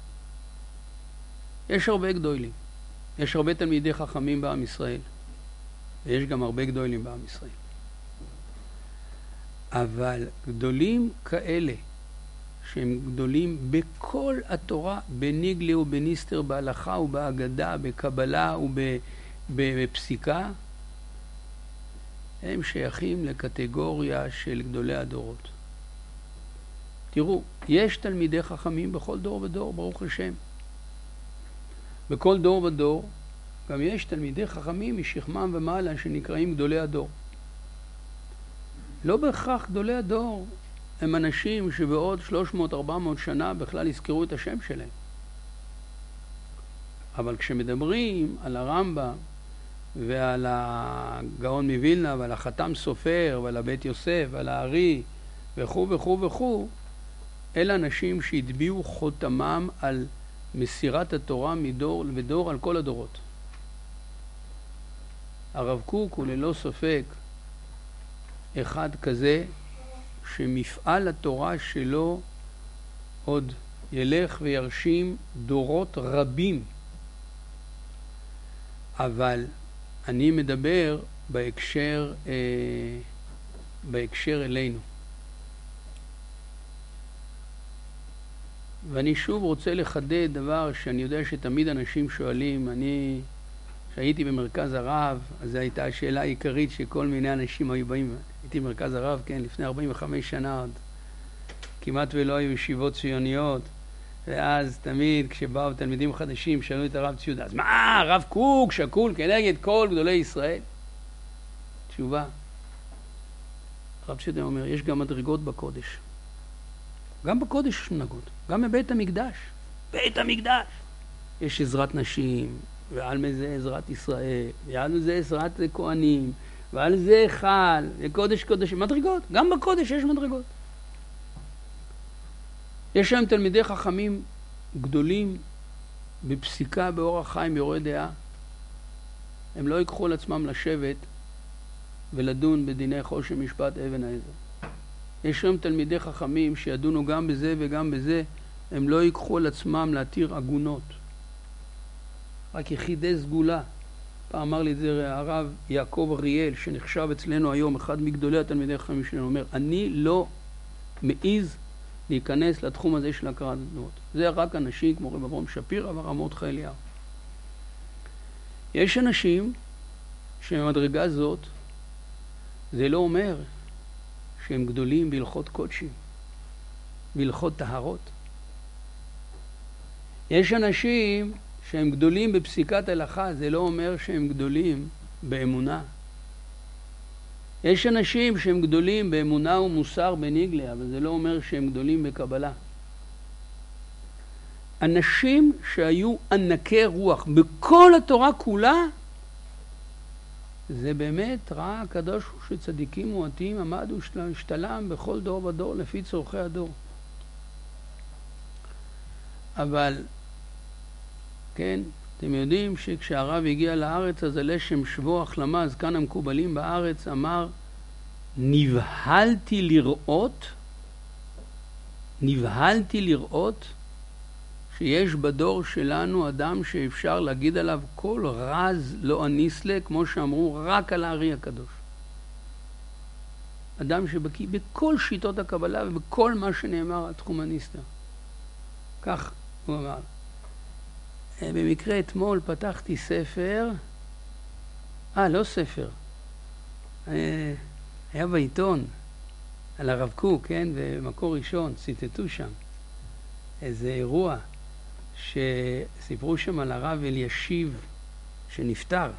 יש הרבה גדולים, יש הרבה תלמידי חכמים בעם ישראל, ויש גם הרבה גדולים בעם ישראל. אבל גדולים כאלה, שהם גדולים בכל התורה, בניגלה ובניסתר, בהלכה ובהגדה, בקבלה ובפסיקה, הם שייכים לקטגוריה של גדולי הדורות. תראו, יש תלמידי חכמים בכל דור ודור, ברוך השם. בכל דור ודור, גם יש תלמידי חכמים משכמם ומעלה שנקראים גדולי הדור. לא בהכרח גדולי הדור הם אנשים שבעוד 300-400 שנה בכלל יזכרו את השם שלהם. אבל כשמדברים על הרמב"ם ועל הגאון מווילנה ועל החתם סופר ועל הבית יוסף ועל הארי וכו' וכו' וכו', אלה אנשים שהטביעו חותמם על מסירת התורה מדור ודור על כל הדורות. הרב קוק הוא ללא ספק אחד כזה שמפעל התורה שלו עוד ילך וירשים דורות רבים. אבל אני מדבר בהקשר אלינו. ואני שוב רוצה לחדד דבר שאני יודע שתמיד אנשים שואלים. אני, כשהייתי במרכז הרב, אז זו הייתה השאלה העיקרית שכל מיני אנשים היו באים. הייתי במרכז הרב, כן, לפני 45 שנה עוד. כמעט ולא היו ישיבות ציוניות. ואז תמיד כשבאו תלמידים חדשים שאלו את הרב ציודה, אז מה, הרב קוק שקול כנגד כל גדולי ישראל? תשובה, הרב ציודה אומר, יש גם מדרגות בקודש. גם בקודש יש מנהגות, גם בבית המקדש. בית המקדש יש עזרת נשים, ועל זה עזרת ישראל, ועל זה עזרת כהנים, ועל זה חל, וקודש קודש, מדרגות. גם בקודש יש מדרגות. יש שם תלמידי חכמים גדולים בפסיקה, באורח חיים, ביורה דעה. הם לא ייקחו על עצמם לשבת ולדון בדיני חושן משפט אבן העזר. יש שם תלמידי חכמים שידונו גם בזה וגם בזה. הם לא ייקחו על עצמם להתיר עגונות. רק יחידי סגולה. פעם אמר לי את זה הרב יעקב אריאל, שנחשב אצלנו היום אחד מגדולי התלמידי חכמים שלנו, אומר, אני לא מעיז להיכנס לתחום הזה של הכרת דעות. זה רק אנשים כמו רב אברהם שפירא והרב מרדכי אליהו. יש אנשים שבמדרגה זאת, זה לא אומר שהם גדולים בהלכות קודשים, בהלכות טהרות. יש אנשים שהם גדולים בפסיקת הלכה, זה לא אומר שהם גדולים באמונה. יש אנשים שהם גדולים באמונה ומוסר בניגלה, אבל זה לא אומר שהם גדולים בקבלה. אנשים שהיו ענקי רוח בכל התורה כולה, זה באמת ראה הקדוש הוא שצדיקים מועטים עמד ושתלם בכל דור ודור לפי צורכי הדור. אבל כן, אתם יודעים שכשהרב הגיע לארץ אז הלשם שבוע החלמה, אז כאן המקובלים בארץ אמר, נבהלתי לראות שיש בדור שלנו אדם שאפשר להגיד עליו כל רז לא אניסלה, כמו שאמרו, רק על הארי הקדוש. אדם שבקיא בכל שיטות הקבלה ובכל מה שנאמר על תחום הניסתר. כך הוא אמר. במקרה אתמול פתחתי ספר, לא ספר, היה בעיתון על הרב קוק, כן, במקור ראשון, ציטטו שם איזה אירוע שסיפרו שם על הרב אלישיב שנפטר,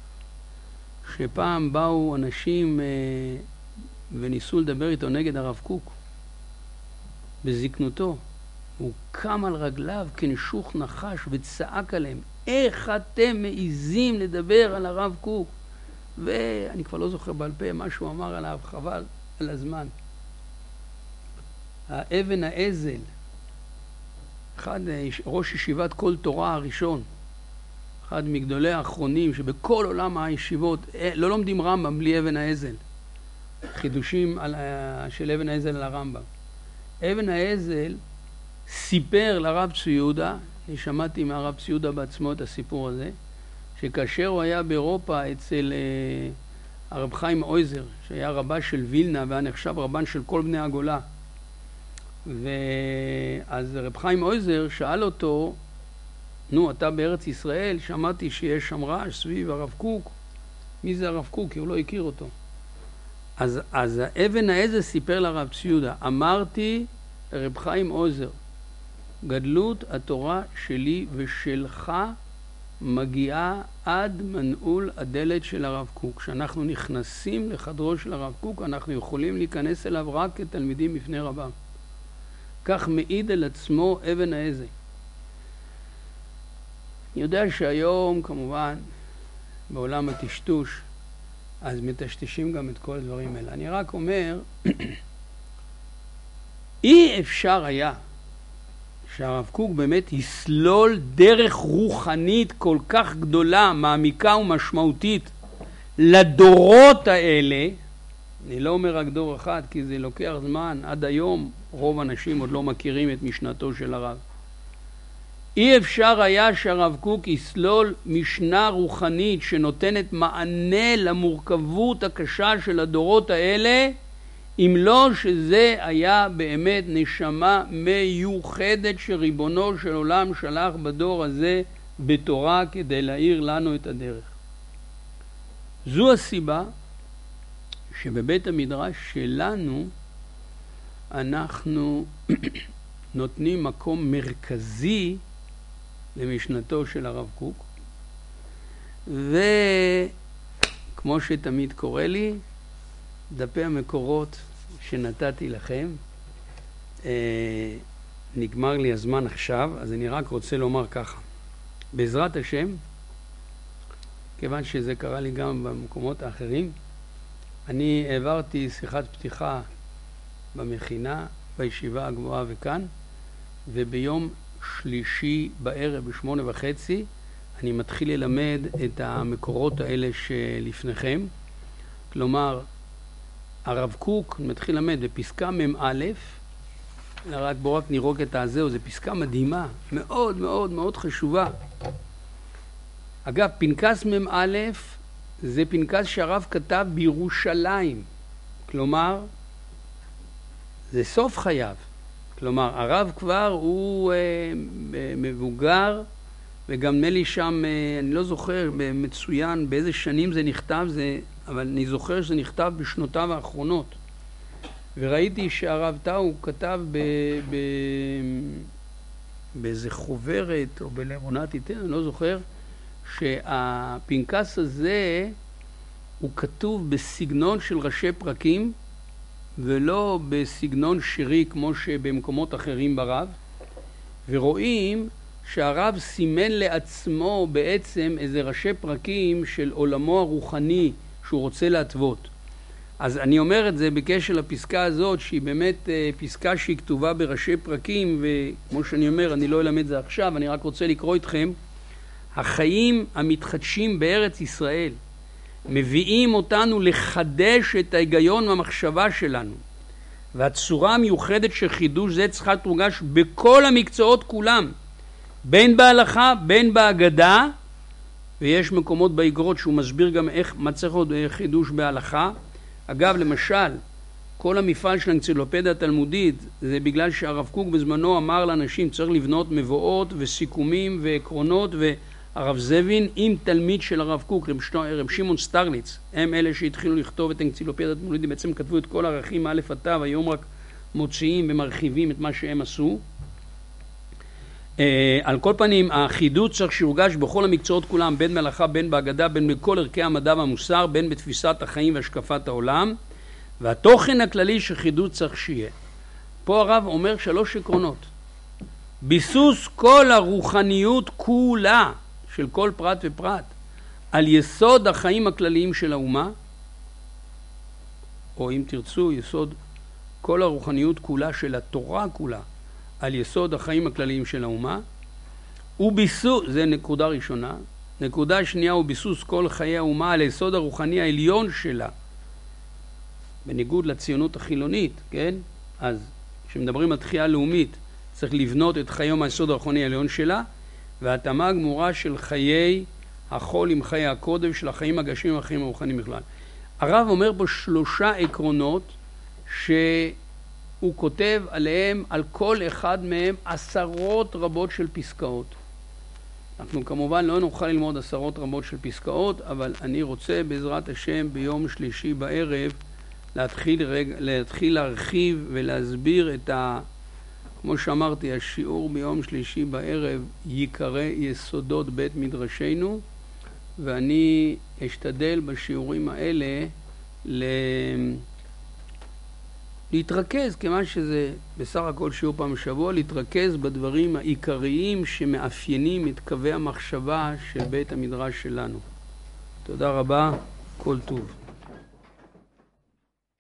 שפעם באו אנשים וניסו לדבר איתו נגד הרב קוק בזקנותו. הוא קם על רגליו כנשוך נחש וצעק עליהם, איך אתם מעיזים לדבר על הרב קוק? ואני כבר לא זוכר בעל פה מה שהוא אמר עליו, חבל על הזמן. האבן העזל, ראש ישיבת כל תורה הראשון, אחד מגדולי האחרונים שבכל עולם הישיבות לא לומדים רמב"ם בלי אבן העזל. חידושים של אבן העזל על הרמב"ם. אבן העזל סיפר לרב ציודה, אני שמעתי מהרב ציודה בעצמו את הסיפור הזה, שכאשר הוא היה באירופה אצל הרב חיים אויזר, שהיה רבה של וילנה והיה נחשב רבן של כל בני הגולה, ואז רב חיים אויזר שאל אותו, נו, אתה בארץ ישראל, שמעתי שיש שם רעש סביב הרב קוק, מי זה הרב קוק? כי הוא לא הכיר אותו. אז האבן העזל סיפר לרב ציודה, אמרתי רב חיים אויזר, גדלות התורה שלי ושלך מגיעה עד מנעול הדלת של הרב קוק. כשאנחנו נכנסים לחדרו של הרב קוק, אנחנו יכולים להיכנס אליו רק כתלמידים בפני רבם. כך מעיד על עצמו אבן העזל. אני יודע שהיום, כמובן, בעולם הטשטוש, אז מטשטשים גם את כל הדברים האלה. אני רק אומר, אי אפשר היה שהרב קוק באמת יסלול דרך רוחנית כל כך גדולה, מעמיקה ומשמעותית לדורות האלה. אני לא אומר רק דור אחד, כי זה לוקח זמן, עד היום רוב האנשים עוד לא מכירים את משנתו של הרב. אי אפשר היה שהרב קוק יסלול משנה רוחנית שנותנת מענה למורכבות הקשה של הדורות האלה, אם לא שזה היה באמת נשמה מיוחדת שריבונו של עולם שלח בדור הזה בתורה כדי להאיר לנו את הדרך. זו הסיבה שבבית המדרש שלנו אנחנו נותנים מקום מרכזי למשנתו של הרב קוק, וכמו שתמיד קורא לי, דפי המקורות שנתתי לכם, נגמר לי הזמן עכשיו, אז אני רק רוצה לומר ככה. בעזרת השם, כיוון שזה קרה לי גם במקומות האחרים, אני העברתי שיחת פתיחה במכינה, בישיבה הגבוהה וכאן, וביום שלישי בערב ב8:30 אני מתחיל ללמד את המקורות האלה שלפניכם. כלומר, הרב קוק מתחיל ללמד בפסקה מ"א, רק בואו רק נרוק את הזהו, זו פסקה מדהימה, מאוד מאוד מאוד חשובה. אגב, פנקס מ"א זה פנקס שהרב כתב בירושלים, כלומר, זה סוף חייו. כלומר, הרב כבר הוא מבוגר, וגם נדמה לי שם, אני לא זוכר מצוין באיזה שנים זה נכתב, אבל אני זוכר שזה נכתב בשנותיו האחרונות. וראיתי שהרב טאו כתב באיזה חוברת או בלמונת איתן, אני לא זוכר, שהפנקס הזה הוא כתוב בסגנון של ראשי פרקים, ולא בסגנון שירי כמו שבמקומות אחרים ברב, ורואים שהרב סימן לעצמו בעצם איזה ראשי פרקים של עולמו הרוחני שהוא רוצה להתוות. אז אני אומר את זה בקשר לפסקה הזאת, שהיא באמת פסקה שהיא כתובה בראשי פרקים, וכמו שאני אומר, אני לא אלמד זה עכשיו, אני רק רוצה לקרוא איתכם. החיים המתחדשים בארץ ישראל מביאים אותנו לחדש את ההיגיון והמחשבה שלנו, והצורה המיוחדת של חידוש זה צריכה תורגש בכל המקצועות כולם, בין בהלכה בין בהגדה, ויש מקומות באגרות שהוא מסביר גם מה צריך עוד חידוש בהלכה. אגב, למשל, כל המפעל של האנציקלופדיה התלמודית זה בגלל שהרב קוק בזמנו אמר לאנשים צריך לבנות מבואות וסיכומים ועקרונות, והרב זבין עם תלמיד של הרב קוק, רב שמעון סטרליץ, הם אלה שהתחילו לכתוב את האנציקלופדיה התלמודית, בעצם כתבו את כל הערכים א' עד ת', היום רק מוציאים ומרחיבים את מה שהם עשו. על כל פנים, החידוש צריך שיורגש בכל המקצועות כולם, בין בהלכה, בין בהגדה, בין בכל ערכי המדע והמוסר, בין בתפיסת החיים והשקפת העולם, והתוכן הכללי של חידוש צריך שיהיה. פה הרב אומר 3 עקרונות. ביסוס כל הרוחניות כולה של כל פרט ופרט על יסוד החיים הכלליים של האומה, או אם תרצו, יסוד כל הרוחניות כולה של התורה כולה על יסוד החיים הכלליים של האומה, וביסוס, זה נקודה ראשונה. נקודה שנייה הוא ביסוס כל חיי האומה על יסוד הרוחני העליון שלה, בניגוד לציונות החילונית, כן? אז כשמדברים על תחייה לאומית צריך לבנות את חיום היסוד הרוחני העליון שלה, והתאמה הגמורה של חיי החול עם חיי הקודש של החיים הגשמיים והחיים הרוחניים בכלל. הרב אומר פה 3 עקרונות שהוא כותב עליהם, על כל אחד מהם עשרות רבות של פסקאות. אנחנו כמובן לא נוכל ללמוד עשרות רבות של פסקאות, אבל אני רוצה בעזרת השם ביום שלישי בערב להתחיל להרחיב ולהסביר את כמו שאמרתי, השיעור ביום שלישי בערב ייקרא יסודות בית מדרשנו, ואני אשתדל בשיעורים האלה להתרכז, כמה שזה בסך הכל שיעור פעם בשבוע, להתרכז בדברים העיקריים שמאפיינים את קווי המחשבה של בית המדרש שלנו. תודה רבה, כל טוב.